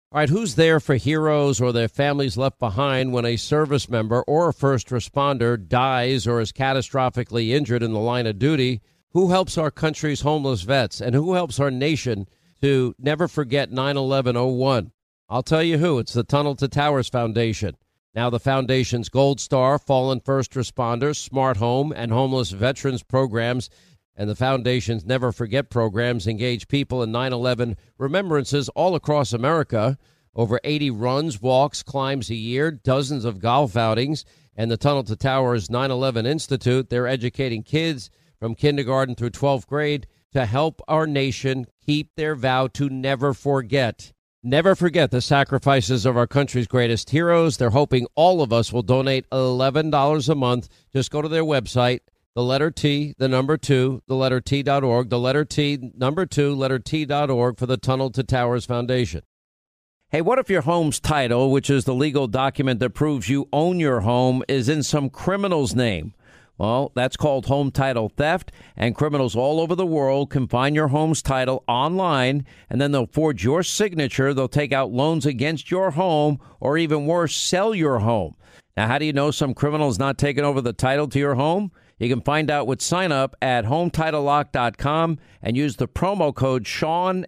All right, who's there for heroes or their families left behind when a service member or a first responder dies or is catastrophically injured in the line of duty? Who helps our country's homeless vets, and who helps our nation to never forget 9/11/01? I'll tell you who. It's the Tunnel to Towers Foundation. Now the foundation's Gold Star, Fallen First Responders, Smart Home, and Homeless Veterans programs, and the foundation's Never Forget programs engage people in 9/11 remembrances all across America. Over 80 runs, walks, climbs a year, dozens of golf outings, and the Tunnel to Towers 9/11 Institute. They're educating kids from kindergarten through 12th grade to help our nation keep their vow to never forget. Never forget the sacrifices of our country's greatest heroes. They're hoping all of us will donate $11 a month. Just go to their website, the letter T, the number 2, the letter T.org, the letter T, number 2, letter T.org for the Tunnel to Towers Foundation. Hey, what if your home's title, which is the legal document that proves you own your home, is in some criminal's name? Well, that's called home title theft, and criminals all over the world can find your home's title online, and then they'll forge your signature. They'll take out loans against your home, or even worse, sell your home. Now, how do you know some criminal is not taking over the title to your home? You can find out with sign up at HometitleLock.com and use the promo code Sean,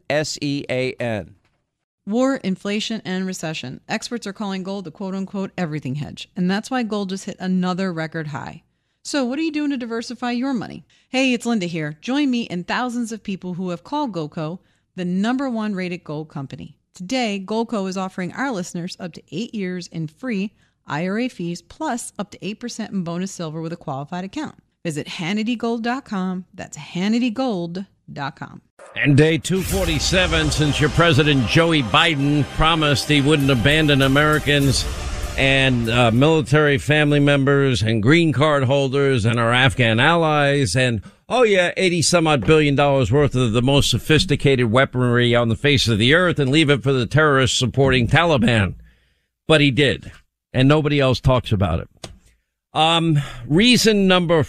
SEAN. War, inflation, and recession. Experts are calling gold the quote-unquote everything hedge, and that's why gold just hit another record high. So what are you doing to diversify your money? Hey, it's Linda here. Join me and thousands of people who have called Goldco the #1 rated gold company. Today, Goldco is offering our listeners up to 8 years in free IRA fees, plus up to 8% in bonus silver with a qualified account. Visit HannityGold.com. That's HannityGold.com. And day 247 since your President Joey Biden promised he wouldn't abandon Americans and military family members and green card holders and our Afghan allies and, 80 some odd billion dollars worth of the most sophisticated weaponry on the face of the earth and leave it for the terrorists supporting Taliban. But he did. And nobody else talks about it. Reason number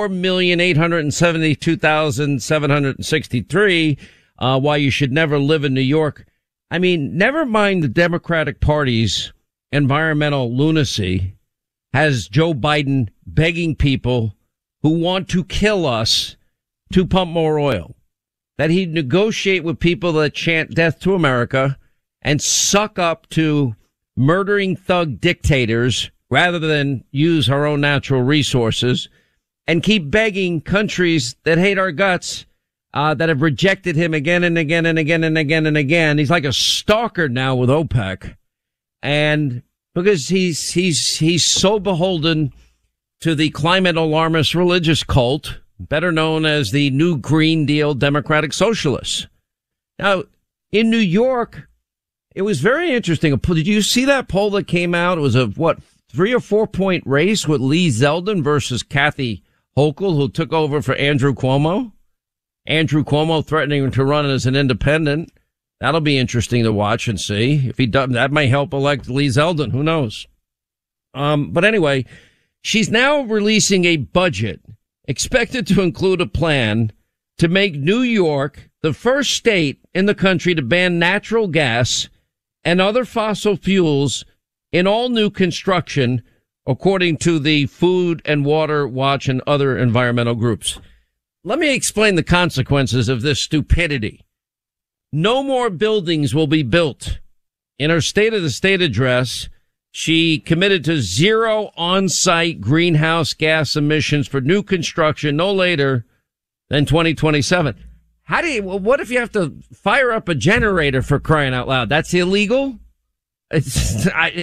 4,872,763, why you should never live in New York. I mean, never mind the Democratic Party's environmental lunacy, has Joe Biden begging people who want to kill us to pump more oil. That he'd negotiate with people that chant death to America and suck up to murdering thug dictators rather than use our own natural resources, and keep begging countries that hate our guts, that have rejected him again and again and again and again and again. He's like a stalker now with OPEC. And because he's so beholden to the climate alarmist religious cult, better known as the New Green Deal Democratic Socialists. Now, in New York, it was very interesting. Did you see that poll that came out? It was a, 3 or 4 point race with Lee Zeldin versus Kathy Hochul, who took over for Andrew Cuomo. Andrew Cuomo threatening to run as an independent. That'll be interesting to watch and see. If he does, that may help elect Lee Zeldin. Who knows? But anyway, she's now releasing a budget expected to include a plan to make New York the first state in the country to ban natural gas and other fossil fuels in all new construction, according to the Food and Water Watch and other environmental groups. Let me explain the consequences of this stupidity. No more buildings will be built. In her State of the State address, she committed to zero on-site greenhouse gas emissions for new construction no later than 2027. What if you have to fire up a generator, for crying out loud? That's illegal? What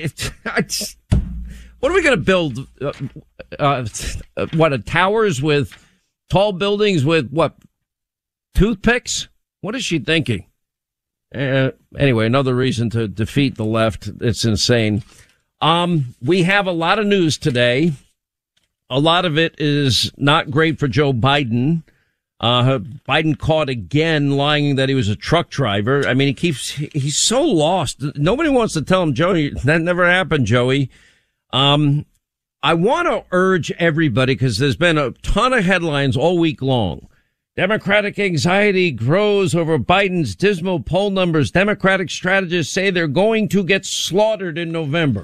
are we going to build? Towers with tall buildings with toothpicks? What is she thinking? Anyway, another reason to defeat the left. It's insane. We have a lot of news today. A lot of it is not great for Joe Biden. Biden caught again lying that he was a truck driver. I mean, he's so lost. Nobody wants to tell him, Joey, that never happened, Joey. I want to urge everybody, because there's been a ton of headlines all week long. Democratic anxiety grows over Biden's dismal poll numbers. Democratic strategists say they're going to get slaughtered in November.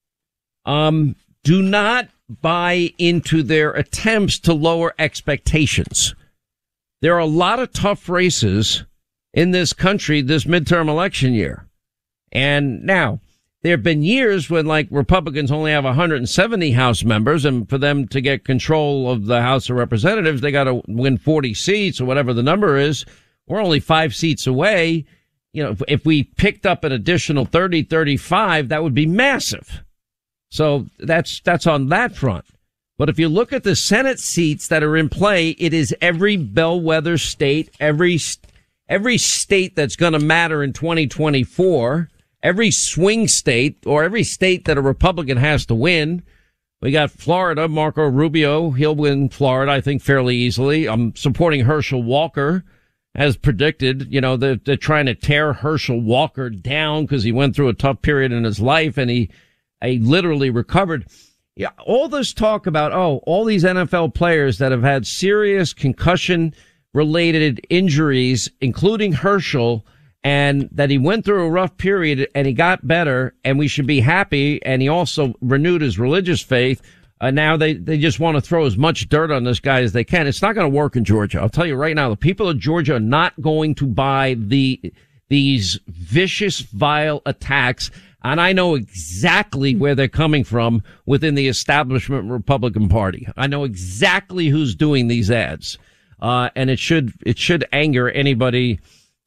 Do not buy into their attempts to lower expectations. There are a lot of tough races in this country this midterm election year. And now, there have been years when, like, Republicans only have 170 House members, and for them to get control of the House of Representatives, they got to win 40 seats or whatever the number is. We're only 5 seats away. You know, if we picked up an additional 30, 35, that would be massive. So that's on that front. But if you look at the Senate seats that are in play, it is every bellwether state, every state that's going to matter in 2024. Every swing state, or every state that a Republican has to win. We got Florida, Marco Rubio. He'll win Florida, I think, fairly easily. I'm supporting Herschel Walker, as predicted. You know, they're trying to tear Herschel Walker down because he went through a tough period in his life, and he literally recovered. Yeah, all this talk about, all these NFL players that have had serious concussion-related injuries, including Herschel, and that he went through a rough period and he got better, and we should be happy. And he also renewed his religious faith. Now they just want to throw as much dirt on this guy as they can. It's not going to work in Georgia. I'll tell you right now, the people of Georgia are not going to buy these vicious, vile attacks. And I know exactly where they're coming from within the establishment Republican Party. I know exactly who's doing these ads. And it should anger anybody,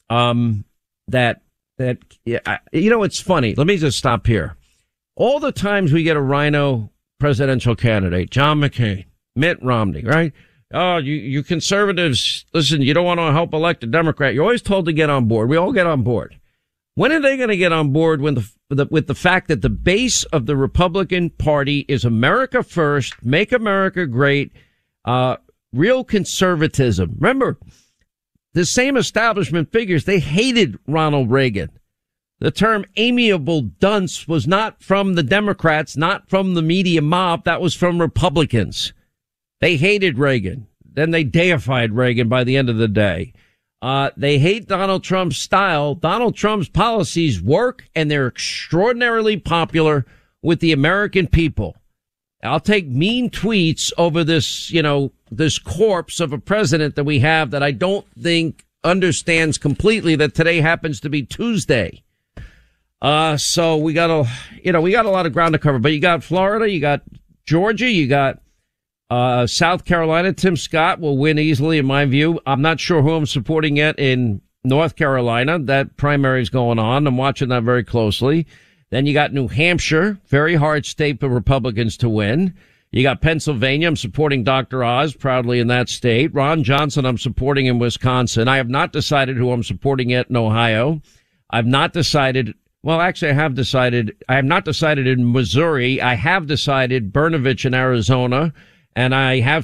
that you know, it's funny. Let me just stop here. All the times we get a rhino presidential candidate, John McCain, Mitt Romney, right? Oh, you conservatives, listen, you don't want to help elect a Democrat. You're always told to get on board. We all get on board. When are they going to get on board with the fact that the base of the Republican Party is America first, make America great, real conservatism? Remember, the same establishment figures, they hated Ronald Reagan. The term amiable dunce was not from the Democrats, not from the media mob. That was from Republicans. They hated Reagan. Then they deified Reagan by the end of the day. They hate Donald Trump's style. Donald Trump's policies work, and they're extraordinarily popular with the American people. I'll take mean tweets over this, this corpse of a president that we have that I don't think understands completely that today happens to be Tuesday. So we got a lot of ground to cover, but you got Florida, you got Georgia, you got, South Carolina. Tim Scott will win easily in my view. I'm not sure who I'm supporting yet in North Carolina. That primary is going on. I'm watching that very closely. Then you got New Hampshire, very hard state for Republicans to win. You got Pennsylvania. I'm supporting Dr. Oz proudly in that state. Ron Johnson, I'm supporting in Wisconsin. I have not decided who I'm supporting yet in Ohio. I've not decided. Well, actually, I have decided. I have not decided in Missouri. I have decided Brnovich in Arizona, and I have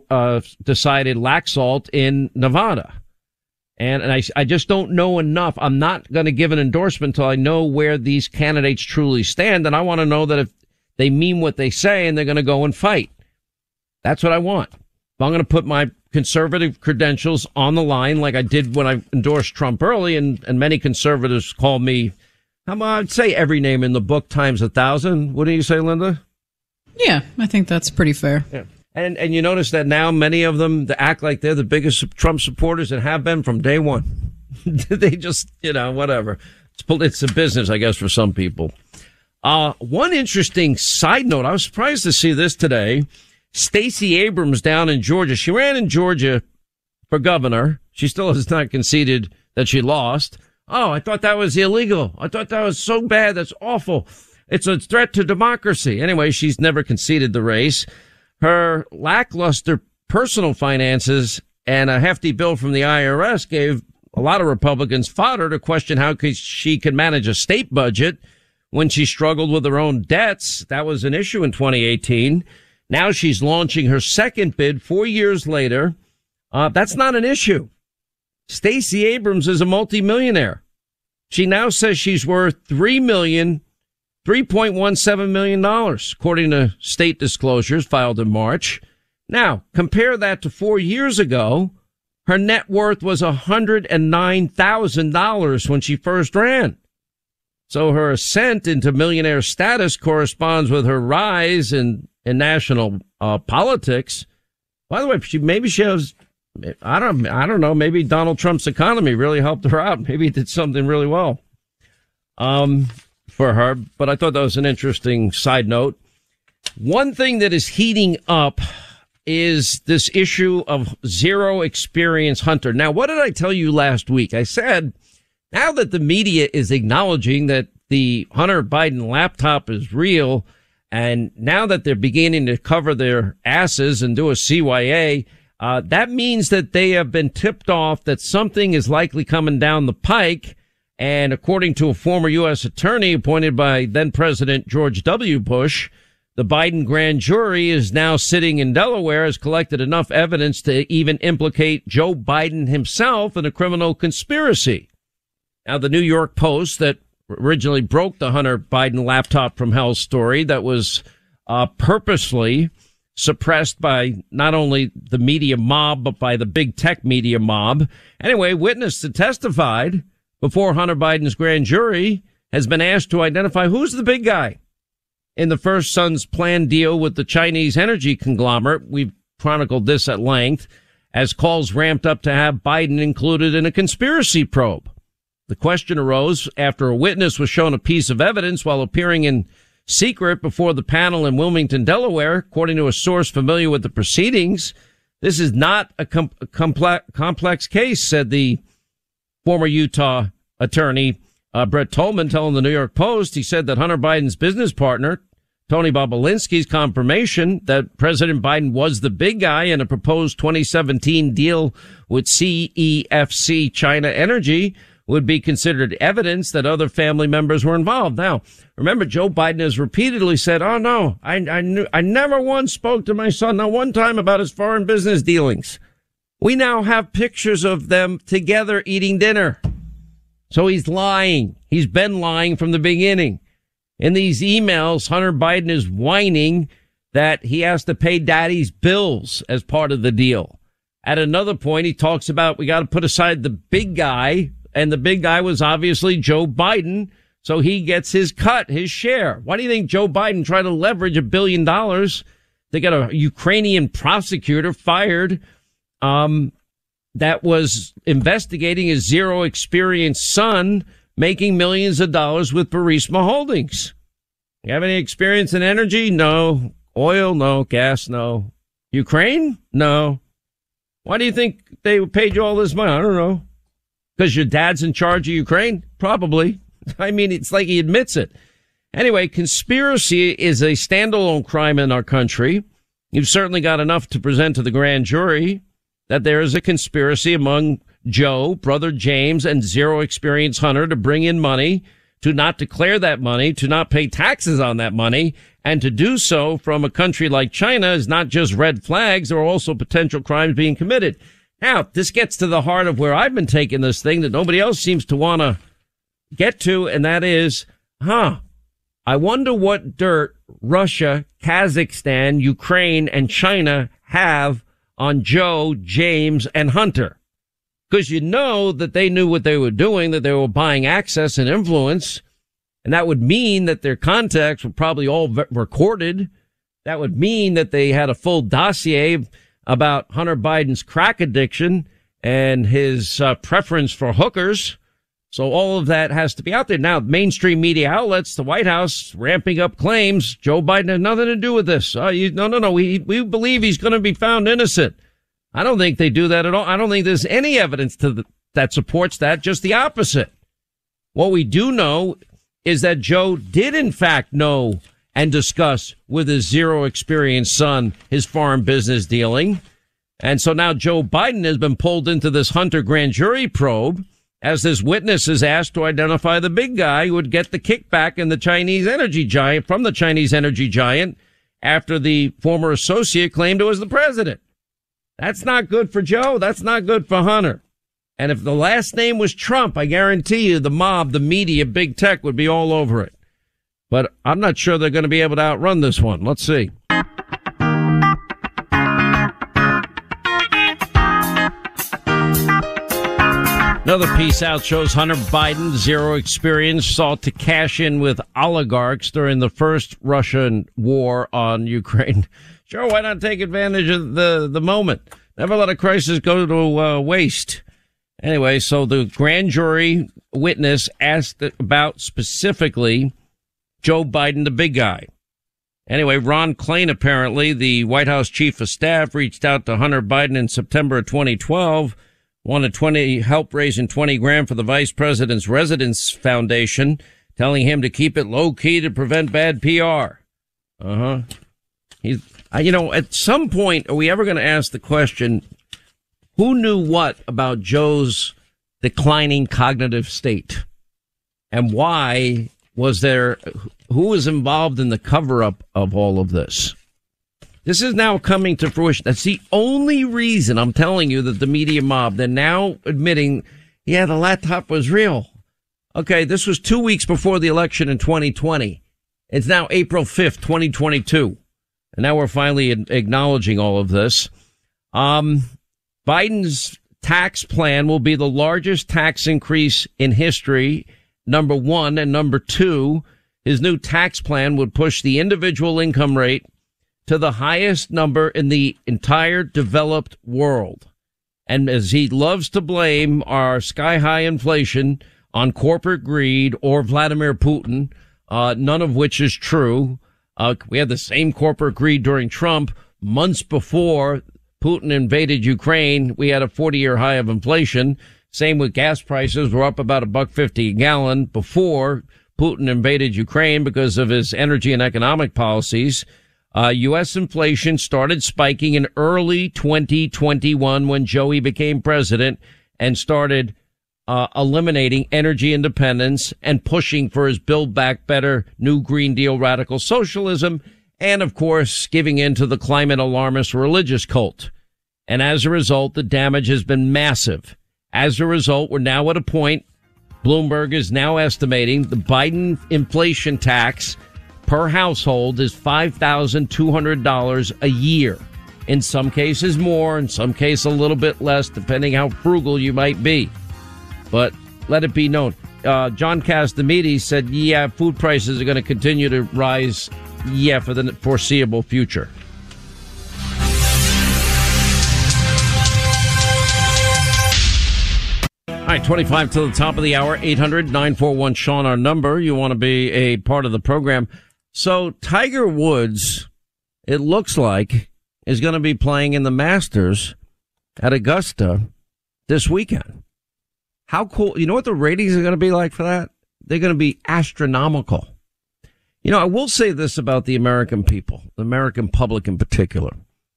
decided Laxalt in Nevada. And I just don't know enough. I'm not going to give an endorsement until I know where these candidates truly stand. And I want to know that if they mean what they say and they're going to go and fight. That's what I want. If I'm going to put my conservative credentials on the line like I did when I endorsed Trump early, and many conservatives call me, I'd say every name in the book times 1,000. What do you say, Linda? Yeah, I think that's pretty fair. Yeah. And you notice that now many of them act like they're the biggest Trump supporters and have been from day one. They just, whatever. It's a business, I guess, for some people. One interesting side note, I was surprised to see this today. Stacey Abrams down in Georgia. She ran in Georgia for governor. She still has not conceded that she lost. Oh, I thought that was illegal. I thought that was so bad. That's awful. It's a threat to democracy. Anyway, she's never conceded the race. Her lackluster personal finances and a hefty bill from the IRS gave a lot of Republicans fodder to question how she could manage a state budget when she struggled with her own debts. That was an issue in 2018. Now she's launching her second bid 4 years later. That's not an issue. Stacey Abrams is a multimillionaire. She now says she's worth $3.17 million, according to state disclosures filed in March. Now, compare that to 4 years ago. Her net worth was $109,000 when she first ran. So her ascent into millionaire status corresponds with her rise in national politics. By the way, maybe she has, I don't know, maybe Donald Trump's economy really helped her out. Maybe he did something really well for her. But I thought that was an interesting side note. One thing that is heating up is this issue of zero experience hunter. Now, what did I tell you last week? I said, now that the media is acknowledging that the Hunter Biden laptop is real, and now that they're beginning to cover their asses and do a CYA, that means that they have been tipped off that something is likely coming down the pike. And according to a former U.S. attorney appointed by then President George W. Bush, the Biden grand jury is now sitting in Delaware, has collected enough evidence to even implicate Joe Biden himself in a criminal conspiracy. Now, the New York Post, that originally broke the Hunter Biden laptop from hell story that was purposely suppressed by not only the media mob, but by the big tech media mob. Anyway, witness that testified before Hunter Biden's grand jury has been asked to identify who's the big guy in the First Son's planned deal with the Chinese energy conglomerate. We've chronicled this at length as calls ramped up to have Biden included in a conspiracy probe. The question arose after a witness was shown a piece of evidence while appearing in secret before the panel in Wilmington, Delaware. According to a source familiar with the proceedings, this is not a complex case, said the former Utah attorney Brett Tolman, telling the New York Post. He said that Hunter Biden's business partner, Tony Bobulinski's confirmation that President Biden was the big guy in a proposed 2017 deal with CEFC China Energy would be considered evidence that other family members were involved. Now, remember, Joe Biden has repeatedly said, oh, no, I never once spoke to my son, not one time, about his foreign business dealings. We now have pictures of them together eating dinner. So he's lying. He's been lying from the beginning. In these emails, Hunter Biden is whining that he has to pay daddy's bills as part of the deal. At another point, he talks about we got to put aside the big guy, and the big guy was obviously Joe Biden, so he gets his cut, his share. Why do you think Joe Biden tried to leverage $1 billion to get a Ukrainian prosecutor fired that was investigating his zero experience son making millions of dollars with Burisma Holdings? You have any experience in energy? No. Oil? No. Gas? No. Ukraine? No. Why do you think they paid you all this money? I don't know. Because your dad's in charge of Ukraine? Probably. I mean, it's like he admits it. Anyway, conspiracy is a standalone crime in our country. You've certainly got enough to present to the grand jury that there is a conspiracy among Joe, brother James, and zero experience Hunter to bring in money, to not declare that money, to not pay taxes on that money, and to do so from a country like China is not just red flags, there are also potential crimes being committed. Now, this gets to the heart of where I've been taking this thing that nobody else seems to want to get to, and that is, I wonder what dirt Russia, Kazakhstan, Ukraine, and China have on Joe, James, and Hunter. Because you know that they knew what they were doing, that they were buying access and influence, and that would mean that their contacts were probably all recorded. That would mean that they had a full dossier about Hunter Biden's crack addiction and his preference for hookers. So all of that has to be out there. Now, mainstream media outlets, the White House, ramping up claims Joe Biden had nothing to do with this. No. We believe he's going to be found innocent. I don't think they do that at all. I don't think there's any evidence that supports that, just the opposite. What we do know is that Joe did, in fact, know and discuss with his zero experience son his foreign business dealing. And so now Joe Biden has been pulled into this Hunter grand jury probe as this witness is asked to identify the big guy who would get the kickback in the Chinese energy giant from the Chinese energy giant after the former associate claimed it was the president. That's not good for Joe. That's not good for Hunter. And if the last name was Trump, I guarantee you the mob, the media, big tech would be all over it. But I'm not sure they're going to be able to outrun this one. Let's see. Another piece out shows Hunter Biden, zero experience, sought to cash in with oligarchs during the first Russian war on Ukraine. Sure, why not take advantage of the moment? Never let a crisis go to waste. Anyway, so the grand jury witness asked about specifically Joe Biden, the big guy. Anyway, Ron Klain, apparently, the White House chief of staff, reached out to Hunter Biden in September of 2012, wanted help raising $20,000 for the vice president's residence foundation, telling him to keep it low key to prevent bad PR. At some point, are we ever going to ask the question, who knew what about Joe's declining cognitive state? And why was there, who was involved in the cover-up of all of this? This is now coming to fruition. That's the only reason I'm telling you that the media mob, they're now admitting, yeah, the laptop was real. Okay, this was 2 weeks before the election in 2020. It's now April 5th, 2022. And now we're finally acknowledging all of this. Biden's tax plan will be the largest tax increase in history, number one. And number two, his new tax plan would push the individual income rate to the highest number in the entire developed world. And as he loves to blame our sky-high inflation on corporate greed or Vladimir Putin, none of which is true. We had the same corporate greed during Trump. Months before Putin invaded Ukraine, we had a 40-year high of inflation. Same with gas prices. We're up about $1.50 a gallon before Putin invaded Ukraine because of his energy and economic policies. U.S. inflation started spiking in early 2021 when Joey became president and started eliminating energy independence and pushing for his Build Back Better, New Green Deal radical socialism, and, of course, giving in to the climate alarmist religious cult. And as a result, the damage has been massive. As a result, we're now at a point, Bloomberg is now estimating the Biden inflation tax per household is $5,200 a year. In some cases more, in some cases a little bit less, depending how frugal you might be. But let it be known. John Castimedes said, yeah, food prices are going to continue to rise, for the foreseeable future. All right, 25 to the top of the hour, 800-941-SEAN, our number. You want to be a part of the program. So Tiger Woods, it looks like, is going to be playing in the Masters at Augusta this weekend. How cool. You know what the ratings are going to be like for that? They're going to be astronomical. You know, I will say this about the American people, the American public in particular.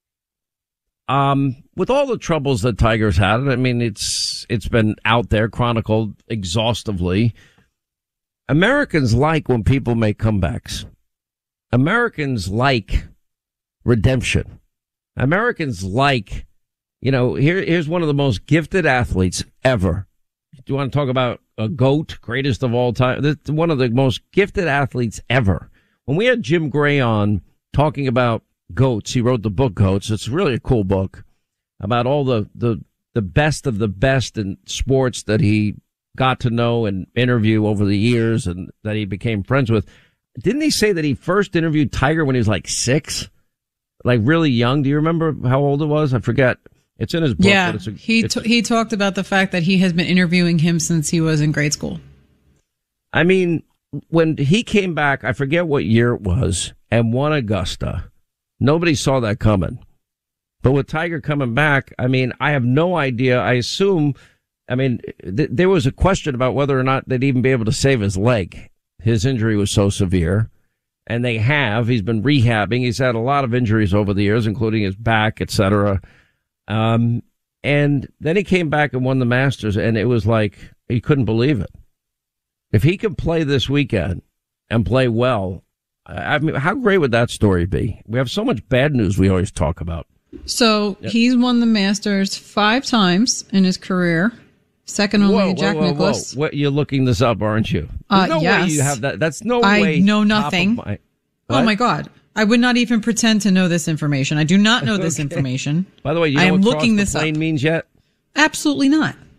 With all the troubles that Tiger's had, I mean, it's been out there chronicled exhaustively. Americans like when people make comebacks. Americans like redemption. Americans like, here's one of the most gifted athletes ever. Do you want to talk about a GOAT, greatest of all time? One of the most gifted athletes ever. When we had Jim Gray on talking about GOATs, he wrote the book GOATs. It's really a cool book about all the best of the best in sports that he got to know and interview over the years and that he became friends with. Didn't he say that he first interviewed Tiger when he was like 6? Like really young? Do you remember how old it was? I forget. It's in his book. Yeah, but he talked about the fact that he has been interviewing him since he was in grade school. I mean, when he came back, I forget what year it was, and won Augusta, nobody saw that coming. But with Tiger coming back, I mean, I have no idea. I assume, there was a question about whether or not they'd even be able to save his leg. His injury was so severe. And they have. He's been rehabbing. He's had a lot of injuries over the years, including his back, etc. And then he came back and won the Masters, and it was like he couldn't believe it. If he could play this weekend and play well, I mean, how great would that story be? We have so much bad news we always talk about. So He's won the Masters 5 times in his career. Second only to Jack Nicklaus. What, you're looking this up, aren't you? There's no way you have that. That's no way. I know nothing. Oh my God. I would not even pretend to know this information. I do not know this information. By the way, you know what looking this up means yet? Absolutely not. Oh,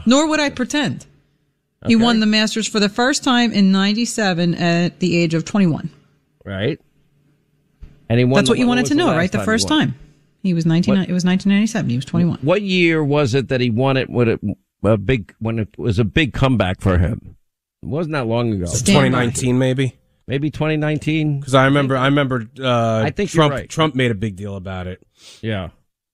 Nor would I pretend. Okay. He won the Masters for the first time in 97 at the age of 21. Right. And he won. That's what you wanted to know, right? The first time. It was 1997. He was 21. What year was it that he won it when it was a big comeback for him? It wasn't that long ago. 2019, maybe. Maybe 2019. Because I remember. I think Trump. Right. Trump made a big deal about it. Yeah.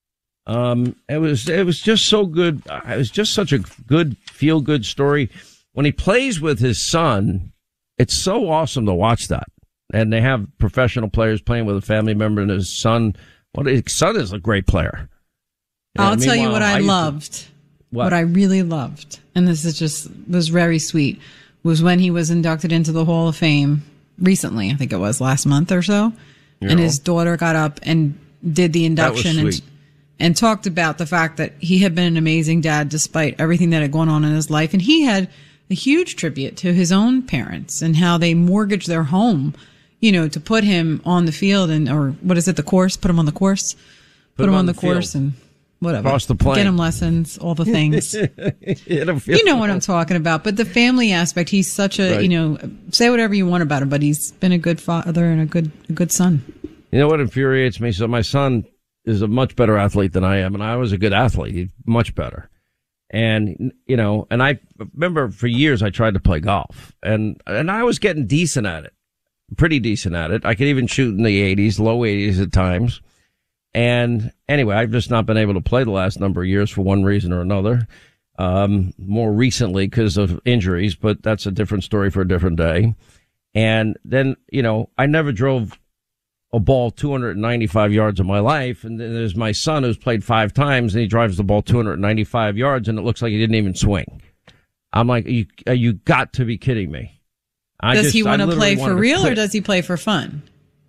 It was just so good. It was just such a good feel good story. When he plays with his son, it's so awesome to watch that. And they have professional players playing with a family member and his son. His son is a great player. I'll tell you what I loved. What I really loved, and this was very sweet, was when he was inducted into the Hall of Fame recently. I think it was last month or so. And his daughter got up and did the induction and talked about the fact that he had been an amazing dad despite everything that had gone on in his life. And he had a huge tribute to his own parents and how they mortgaged their home, to put him on the field or what is it, the course? Put him on the course. Put him on the course and whatever. Across the plane. Get him lessons, all the things. You know what I'm talking about. But the family aspect, he's such a, say whatever you want about him, but he's been a good father and a good son. You know what infuriates me? So my son is a much better athlete than I am, and I was a good athlete. He's much better. And, and I remember for years I tried to play golf, and I was getting decent at it. Pretty decent at it. I could even shoot in the 80s, low 80s at times. And anyway, I've just not been able to play the last number of years for one reason or another. More recently because of injuries, but that's a different story for a different day. And then, I never drove a ball 295 yards in my life. And then there's my son who's played 5 times and he drives the ball 295 yards and it looks like he didn't even swing. I'm like, you got to be kidding me. Does he want to play for real or does he play for fun?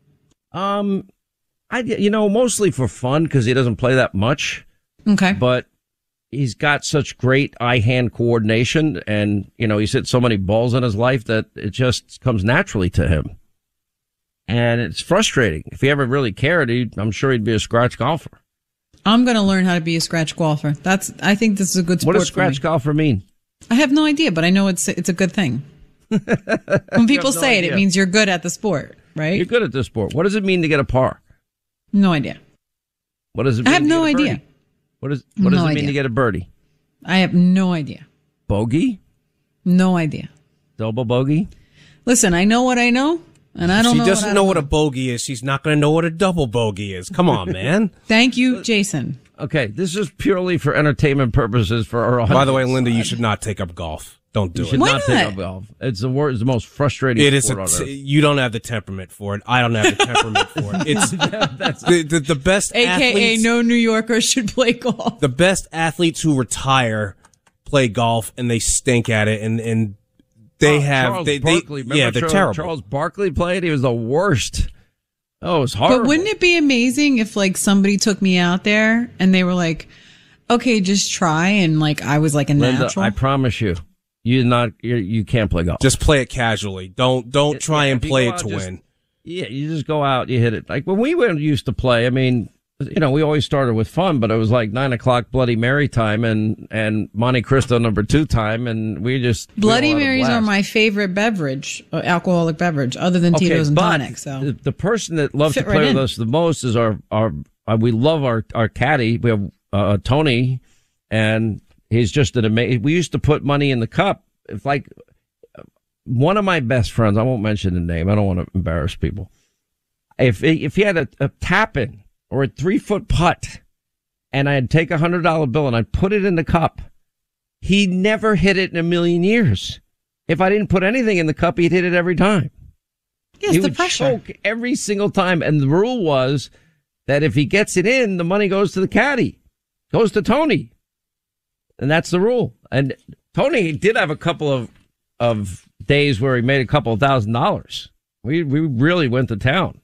Mostly for fun because he doesn't play that much. Okay. But he's got such great eye-hand coordination and, he's hit so many balls in his life that it just comes naturally to him. And it's frustrating. If he ever really cared, I'm sure he'd be a scratch golfer. I'm going to learn how to be a scratch golfer. I think this is a good sport. What does scratch golfer mean? I have no idea, but I know it's a good thing. When people say it means you're good at the sport, right? You're good at the sport. What does it mean to get a par? No idea. What does it mean? I have no idea. What does it mean to get a birdie? I have no idea. Bogey? No idea. Double bogey? Listen, I know what I know, and I don't know. She doesn't know what a bogey is. She's not going to know what a double bogey is. Come on, man. Thank you, Jason. Okay, this is purely for entertainment purposes for our audience. By the way, Linda, you should not take up golf. Don't do it. You should not take up golf. It's the worst. It's the most frustrating sport on earth. You don't have the temperament for it. I don't have the temperament for it. It's the best AKA no New Yorker should play golf. The best athletes who retire play golf and they stink at it and they have Charles Barkley. they're terrible. Charles Barkley played. He was the worst. Oh, it was horrible. But wouldn't it be amazing if somebody took me out there and they were like, okay, just try, and I was like a Linda, natural? I promise you. You can't play golf. Just play it casually. Don't try and play it to win. Yeah, you just go out, you hit it. Like when we used to play, I mean, we always started with fun, but it was like 9:00 Bloody Mary time and Monte Cristo #2 time, and we just Bloody Marys are my favorite beverage, alcoholic beverage, other than Tito's and tonic. So the person that loves to play with us the most is we love our caddy. We have Tony, and he's just an amazing. We used to put money in the cup. If one of my best friends, I won't mention the name. I don't want to embarrass people. If he had a tap in or a 3-foot putt, and I'd take $100 bill and I'd put it in the cup, he never hit it in a million years. If I didn't put anything in the cup, he'd hit it every time. Yes, he the would pressure. choke every single time, and the rule was that if he gets it in, the money goes to the caddy, goes to Tony. And that's the rule. And Tony did have a couple of days where he made a couple of $1,000. We really went to town.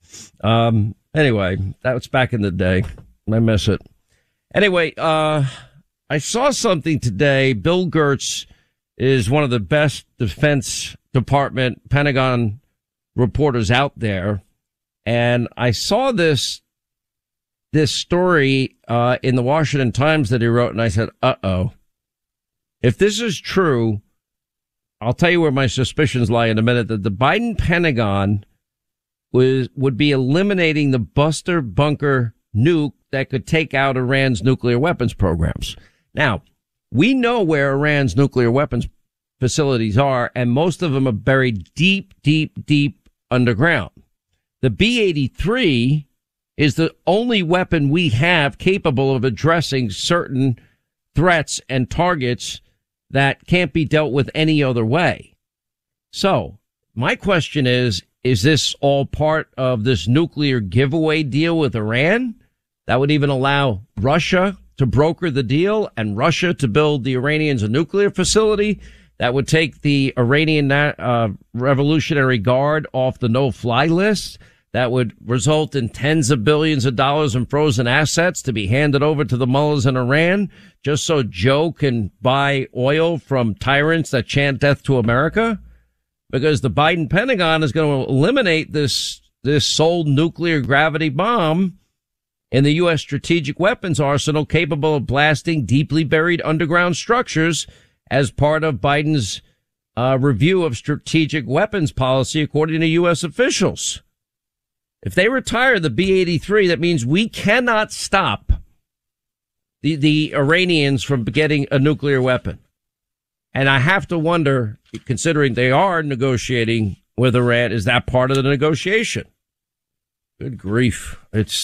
Anyway, that was back in the day. I miss it. Anyway, I saw something today. Bill Gertz is one of the best Defense Department, Pentagon reporters out there. And I saw this story in the Washington Times that he wrote, and I said, uh-oh. If this is true, I'll tell you where my suspicions lie in a minute, that the Biden Pentagon would be eliminating the Buster Bunker nuke that could take out Iran's nuclear weapons programs. Now, we know where Iran's nuclear weapons facilities are, and most of them are buried deep, deep, deep underground. The B-83 is the only weapon we have capable of addressing certain threats and targets that can't be dealt with any other way. So, my question is this all part of this nuclear giveaway deal with Iran that would even allow Russia to broker the deal and Russia to build the Iranians a nuclear facility that would take the Iranian Revolutionary Guard off the no-fly list, that would result in tens of billions of dollars in frozen assets to be handed over to the mullahs in Iran just so Joe can buy oil from tyrants that chant death to America? Because the Biden Pentagon is going to eliminate this sold nuclear gravity bomb in the U.S. strategic weapons arsenal capable of blasting deeply buried underground structures as part of Biden's review of strategic weapons policy, according to U.S. officials. If they retire the B-83, that means we cannot stop the Iranians from getting a nuclear weapon. And I have to wonder, considering they are negotiating with Iran, is that part of the negotiation? Good grief.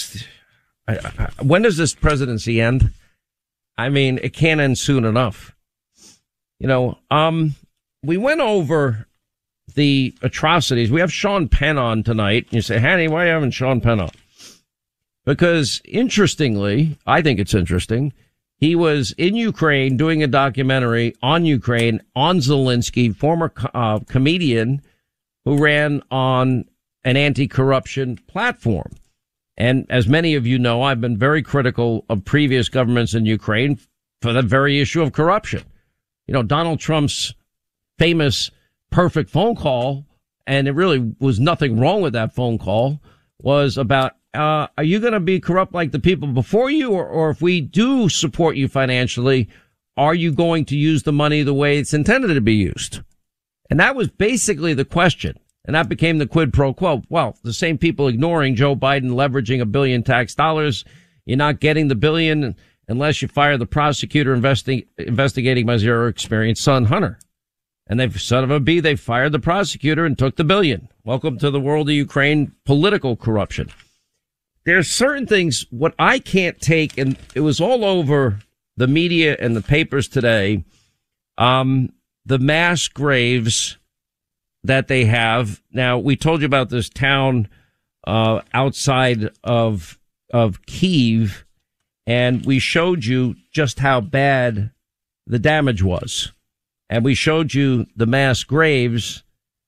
When does this presidency end? I mean, it can't end soon enough. You know, we went over the atrocities. We have Sean Penn on tonight. You say, Hanny, why are you having Sean Penn on? Because interestingly, I think it's interesting, he was in Ukraine doing a documentary on Ukraine, on Zelensky, former comedian who ran on an anti-corruption platform. And as many of you know, I've been very critical of previous governments in Ukraine for the very issue of corruption. You know, Donald Trump's famous perfect phone call, and it really was nothing wrong with that phone call, was about, are you going to be corrupt like the people before you? Or if we do support you financially, are you going to use the money the way it's intended to be used? And that was basically the question. And that became the quid pro quo. Well, the same people ignoring Joe Biden leveraging $1 billion tax dollars. You're not getting the $1 billion unless you fire the prosecutor investigating my zero experience son, Hunter. And they fired the prosecutor and took the $1 billion. Welcome to the world of Ukraine political corruption. There's certain things, what I can't take, and it was all over the media and the papers today, the mass graves that they have. Now, we told you about this town outside of Kyiv, and we showed you just how bad the damage was. And we showed you the mass graves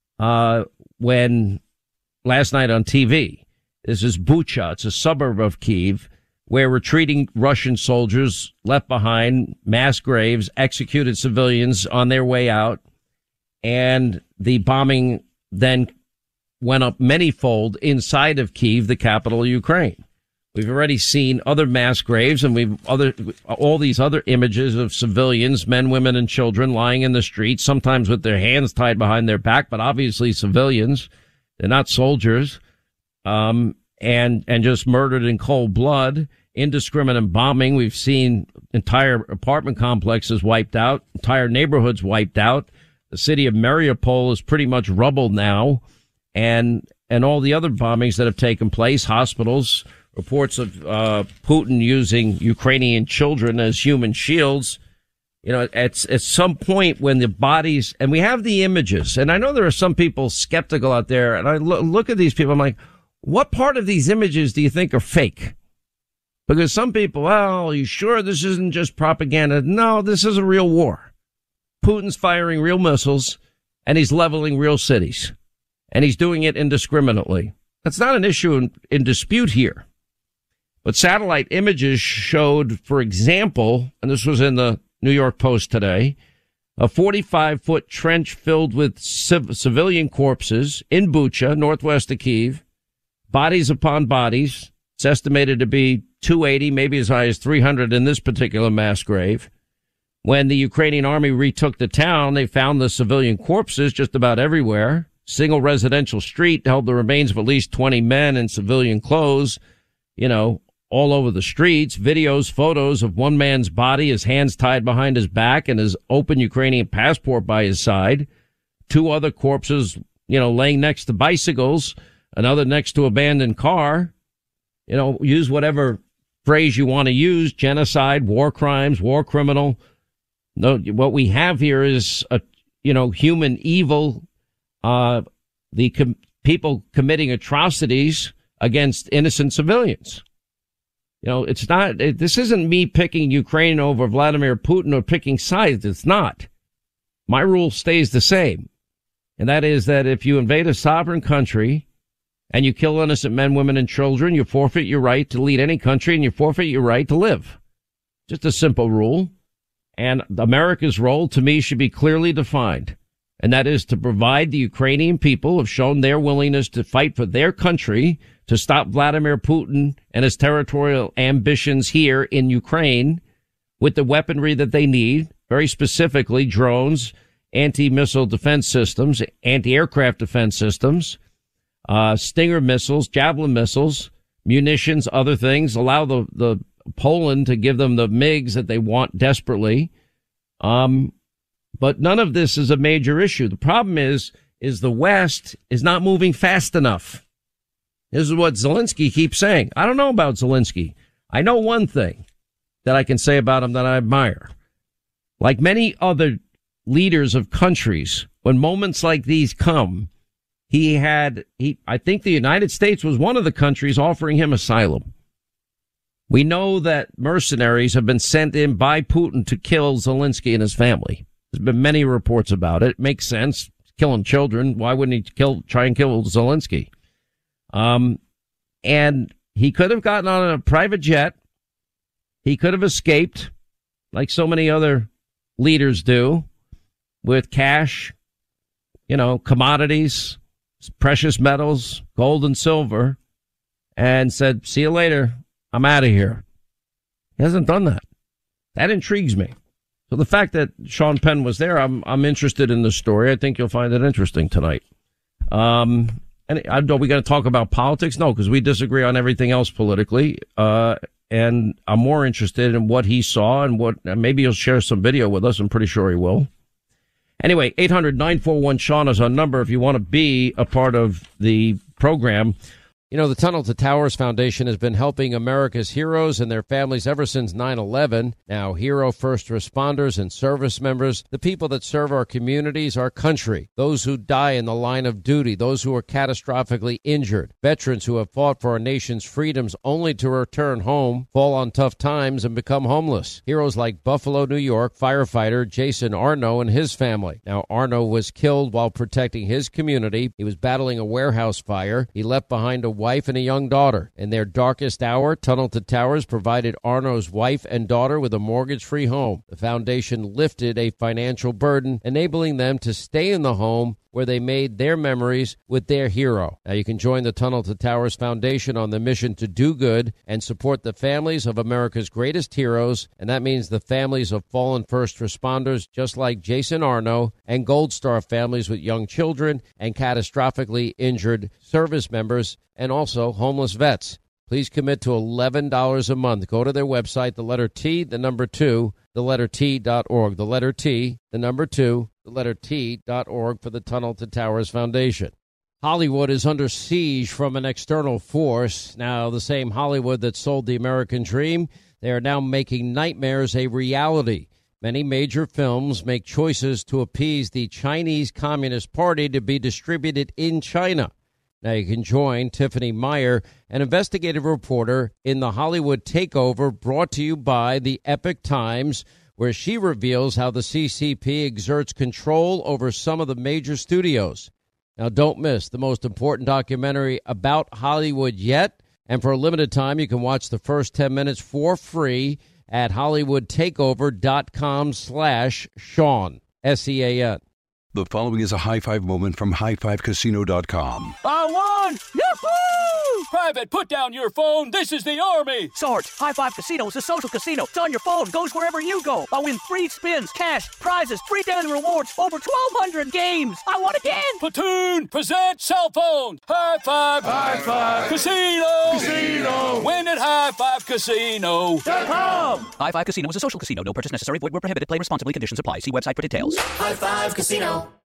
when last night on TV. This is Bucha. It's a suburb of Kyiv where retreating Russian soldiers left behind mass graves, executed civilians on their way out. And the bombing then went up manyfold inside of Kyiv, the capital of Ukraine. We've already seen other mass graves, and all these other images of civilians, men, women, and children lying in the streets, sometimes with their hands tied behind their back, but obviously civilians. They're not soldiers. And just murdered in cold blood, indiscriminate bombing. We've seen entire apartment complexes wiped out, entire neighborhoods wiped out. The city of Mariupol is pretty much rubble now, and all the other bombings that have taken place, hospitals, reports of Putin using Ukrainian children as human shields. You know, at some point when the bodies, and we have the images, and I know there are some people skeptical out there, and I look at these people, I'm like, what part of these images do you think are fake? Because some people, well, are you sure this isn't just propaganda? No, this is a real war. Putin's firing real missiles, and he's leveling real cities, and he's doing it indiscriminately. That's not an issue in dispute here. But satellite images showed, for example, and this was in the New York Post today, a 45-foot trench filled with civilian corpses in Bucha, northwest of Kyiv, bodies upon bodies. It's estimated to be 280, maybe as high as 300 in this particular mass grave. When the Ukrainian army retook the town, they found the civilian corpses just about everywhere. Single residential street held the remains of at least 20 men in civilian clothes, all over the streets. Videos, photos of one man's body, his hands tied behind his back and his open Ukrainian passport by his side. Two other corpses, laying next to bicycles, another next to abandoned car. Use whatever phrase you want to use: genocide, war crimes, war criminal. No, what we have here is human evil. People committing atrocities against innocent civilians. It's not. This isn't me picking Ukraine over Vladimir Putin or picking sides. It's not. My rule stays the same, and that is that if you invade a sovereign country and you kill innocent men, women, and children, you forfeit your right to lead any country, and you forfeit your right to live. Just a simple rule. And America's role, to me, should be clearly defined. And that is to provide the Ukrainian people who have shown their willingness to fight for their country, to stop Vladimir Putin and his territorial ambitions here in Ukraine with the weaponry that they need, very specifically drones, anti-missile defense systems, anti-aircraft defense systems, Stinger missiles, Javelin missiles, munitions, other things. Allow the Poland to give them the MiGs that they want desperately. But none of this is a major issue. The problem is the West is not moving fast enough. This is what Zelensky keeps saying. I don't know about Zelensky. I know one thing that I can say about him that I admire. Like many other leaders of countries, when moments like these come, I think the United States was one of the countries offering him asylum. We know that mercenaries have been sent in by Putin to kill Zelensky and his family. There's been many reports about it. It makes sense. Killing children. Why wouldn't he try and kill Zelensky? And he could have gotten on a private jet. He could have escaped, like so many other leaders do, with cash, commodities, precious metals, gold and silver, and said, "See you later. I'm out of here." He hasn't done that. That intrigues me. So the fact that Sean Penn was there, I'm interested in the story. I think you'll find it interesting tonight. And are we going to talk about politics? No, because we disagree on everything else politically. And I'm more interested in what he saw and maybe he'll share some video with us. I'm pretty sure he will. Anyway, 800-941-SEAN is our number if you want to be a part of the program. The Tunnel to Towers Foundation has been helping America's heroes and their families ever since 9/11. Now, hero first responders and service members, the people that serve our communities, our country, those who die in the line of duty, those who are catastrophically injured, veterans who have fought for our nation's freedoms only to return home, fall on tough times, and become homeless. Heroes like Buffalo, New York firefighter Jason Arno and his family. Now, Arno was killed while protecting his community. He was battling a warehouse fire. He left behind a wife and a young daughter. In their darkest hour, Tunnel to Towers provided Arno's wife and daughter with a mortgage-free home. The foundation lifted a financial burden, enabling them to stay in the home where they made their memories with their hero. Now you can join the Tunnel to Towers Foundation on the mission to do good and support the families of America's greatest heroes, and that means the families of fallen first responders just like Jason Arno, and Gold Star families with young children and catastrophically injured service members, and also homeless vets. Please commit to $11 a month. Go to their website, the letter T, the number 2, the letter T.org. The letter T, the number 2, the letter T.org for the Tunnel to Towers Foundation. Hollywood is under siege from an external force. Now, the same Hollywood that sold the American dream, they are now making nightmares a reality. Many major films make choices to appease the Chinese Communist Party to be distributed in China. Now you can join Tiffany Meyer, an investigative reporter in the Hollywood Takeover, brought to you by the Epoch Times, where she reveals how the CCP exerts control over some of the major studios. Now don't miss the most important documentary about Hollywood yet, and for a limited time you can watch the first 10 minutes for free at HollywoodTakeover.com/Sean, SEAN. The following is a high five moment from highfivecasino.com. I won! Yahoo! Private, put down your phone. This is the Army. Sarge, High Five Casino is a social casino. It's on your phone. Goes wherever you go. I win free spins, cash, prizes, free daily rewards, over 1,200 games. I won again. Platoon, present cell phone. High Five. High Five. Casino. Casino. Win at highfivecasino.com. High Five Casino is a social casino. No purchase necessary. Void where prohibited. Play responsibly. Conditions apply. See website for details. High Five Casino.